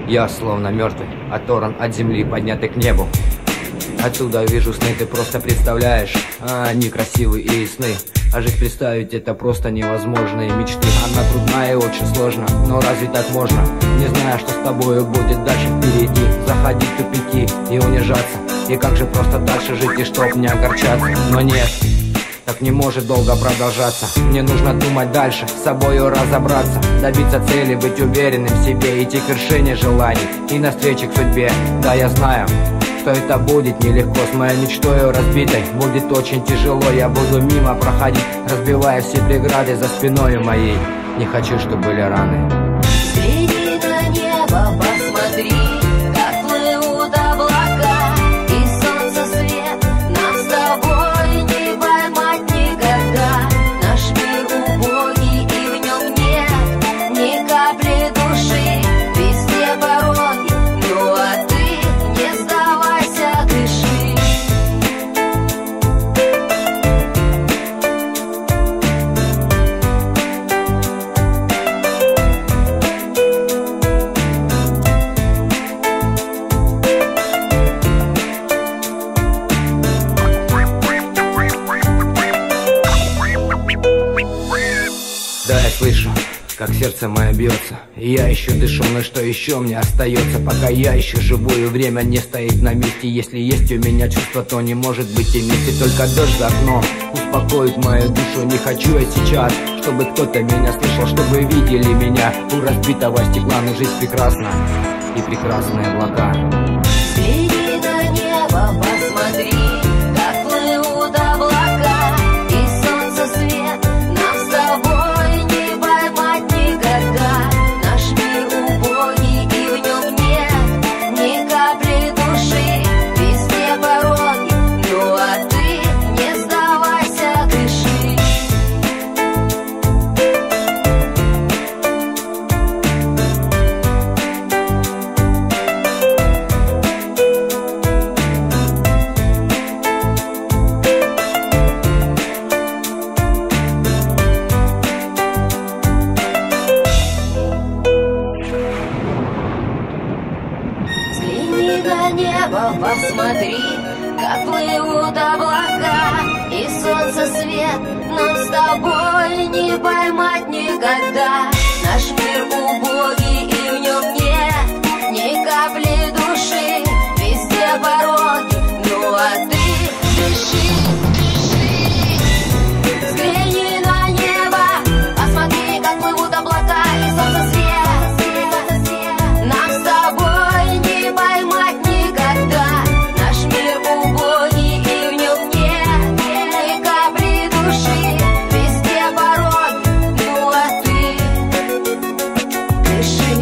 Я словно мертвый, оторван от земли, поднятый к небу. Отсюда вижу сны, ты просто представляешь, они красивые и ясны. А жить представить это просто невозможные мечты. Она трудная и очень сложна, но разве так можно? Не знаю, что с тобою будет дальше впереди. Заходить в тупики и унижаться. И как же просто дальше жить и чтоб не огорчаться. Но нет, так не может долго продолжаться. Мне нужно думать дальше, с собою разобраться, добиться цели, быть уверенным в себе, идти к вершине желаний и навстречу к судьбе. Да, я знаю, что это будет нелегко, с моей мечтою разбитой будет очень тяжело. Я буду мимо проходить, разбивая все преграды за спиною моей. Не хочу, чтобы были раны. Взгляни на небо, посмотри, как плывут облака, и солнце свет нам с тобой не поймать никогда. Наш мир убогий, и в нем нет ни капли души, везде пороги, ну а ты не сдавайся, дыши. Да, я слышу, как сердце мое бьется, и я еще дышу, но что еще мне остается? Пока я еще живу, и время не стоит на месте. Если есть у меня чувство, то не может быть и вместе. Только дождь за окном успокоит мою душу. Не хочу я сейчас, чтобы кто-то меня слышал, чтобы видели меня у разбитого стекла. Но жизнь прекрасна, и прекрасные облака. Взгляни на небо, посмотри, как плывут облака, и солнце свет нам с тобой не поймать никогда. Наш мир убогий, и в нем нет ни капли души, везде пороги, ну а ты не сдавайся, дыши. Взгляни на небо, посмотри, как плывут облака, и солнце свет нам с тобой не поймать никогда. Наш мир убогий, и в нем нет ни капли души, везде пороги, ну а ты дыши, дыши. Взгляни на небо, посмотри, как плывут облака, и солнце свет нам с тобой не поймать никогда. Наш мир убогий, и в нем нет ни капли души, везде пороги, ну а ты дыши.